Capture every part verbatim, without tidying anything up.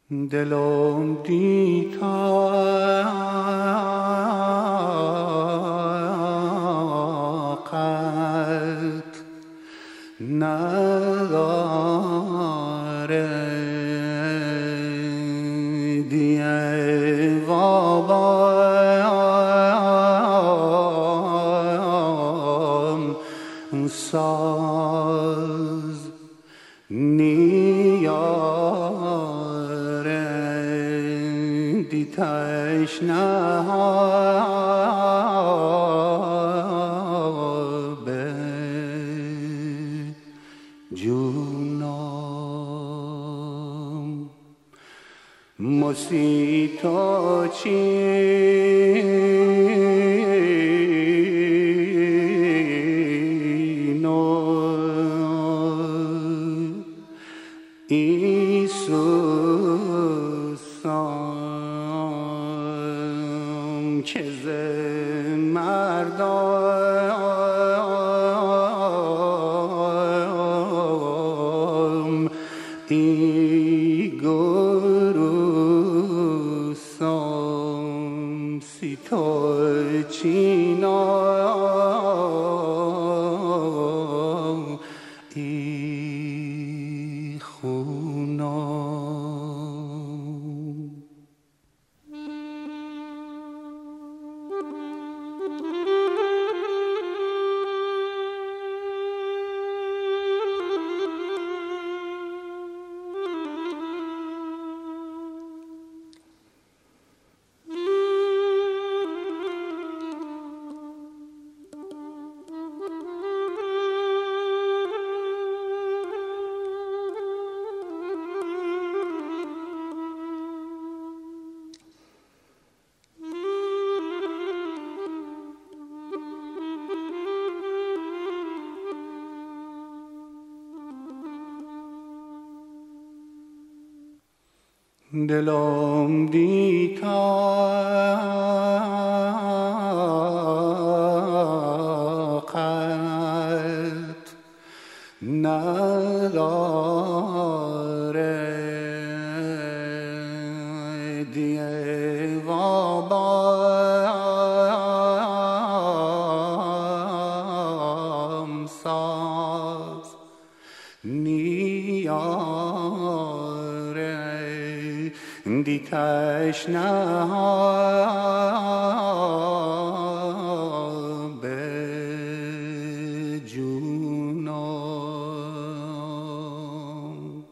دلم دی طاقت نداره دیگه وابام ساز نیاره دی تشنه به جونم موسیتا چینو ایسوسم که ز مردم ای گروسم سیتا چینا ای خونم دلم دی طاقت نداره دیگه وابام ساز نیاره دی تشنه به جونم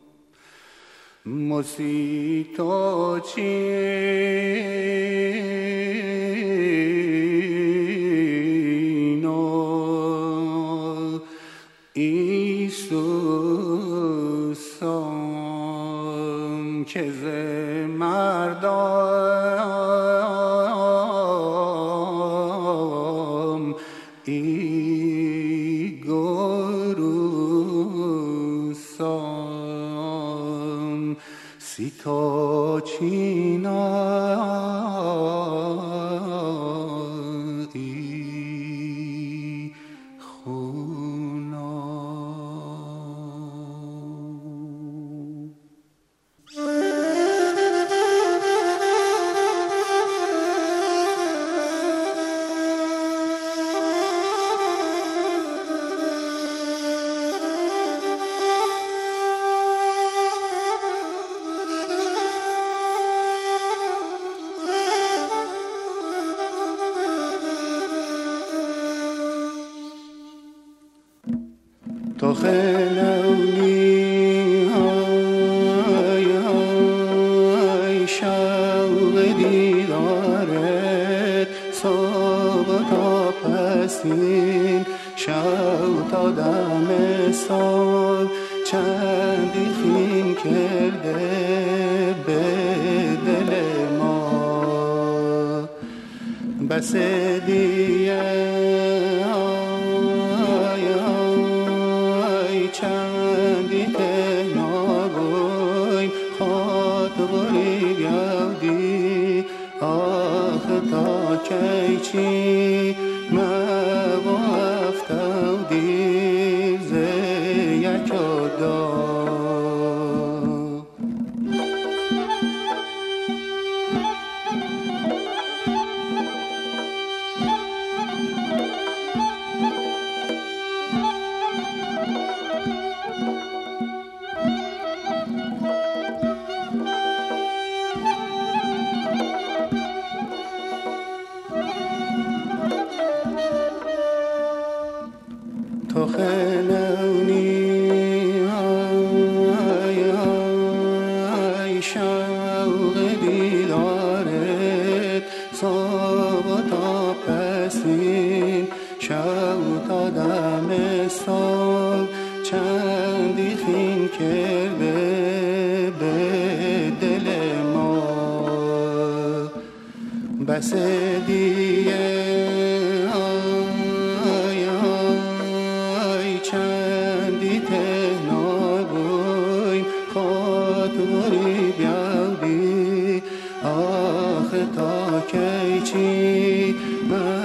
موسیتا چینو ایسوسم که ز مردم ای گروسم سیتا چینا ای خونم تو خلونی های های شوق دیدارت صبح تا پسین شو تا دم صبح چندی خین کرده به دل ما بس دیگه چندی تهنا گوی خاطبوری بیادی آخ تا کی چی مبو افتو دیر زی یک دا بس دیه آی آی چندی تهنا بویم خاطری بیاودی آخه تا کی چی من